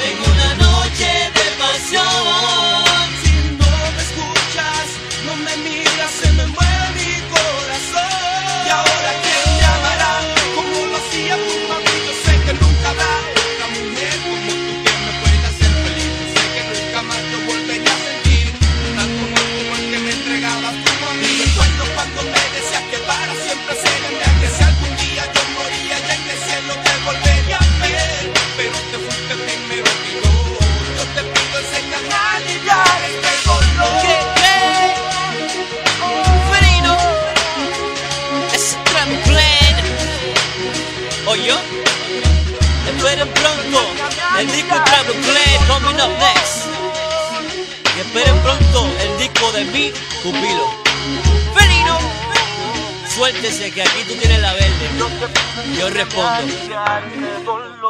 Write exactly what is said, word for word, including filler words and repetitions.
en una noche de pasión. Si no me escuchas, no me miras, se me mueve mi corazón. Y ahora quién me amará como lo hacía tu mami. Yo sé que nunca habrá otra mujer como tú que me pueda hacer feliz. Yo sé que nunca más yo volvería a sentir tanto amor como el que me entregabas tú a mí. Recuerdo cuando me decías que para siempre sería, que si algún día yo moría ya en el cielo te volvería a ver. Pero te fuiste primero que yo. Yo te pido enséñame a aliviar este dolor. ¿Qué, qué? Felino, es Travel Blend. Oye, esperen pronto el disco Travel Blend coming up next. Y esperen pronto el disco de mi pupilo. Felino, suéltese que aquí tú tienes la verde. Yo respondo.